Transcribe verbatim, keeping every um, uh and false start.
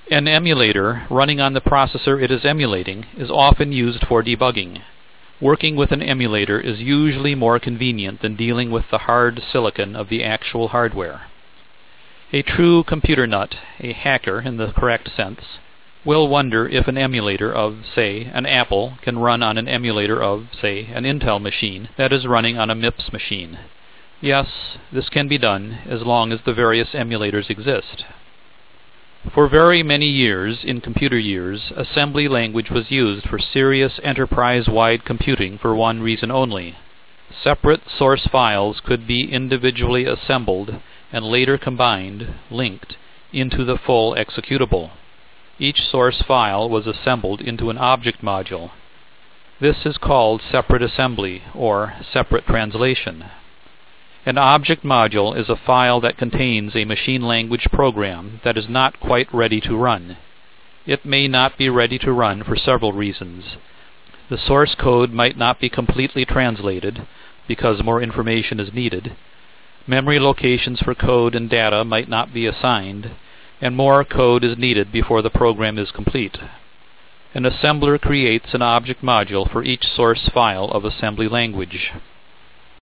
An emulator running on the processor it is emulating is often used for debugging. Working with an emulator is usually more convenient than dealing with the hard silicon of the actual hardware. A true computer nut, a hacker in the correct sense, will wonder if an emulator of, say, an Apple can run on an emulator of, say, an Intel machine that is running on a MIPS machine. Yes, this can be done as long as the various emulators exist. For very many years, in computer years, assembly language was used for serious enterprise-wide computing for one reason only. Separate source files could be individually assembled and later combined, linked, into the full executable. Each source file was assembled into an object module. This is called separate assembly, or separate translation. An object module is a file that contains a machine language program that is not quite ready to run. It may not be ready to run for several reasons. The source code might not be completely translated, because more information is needed. Memory locations for code and data might not be assigned, and more code is needed before the program is complete. An assembler creates an object module for each source file of assembly language.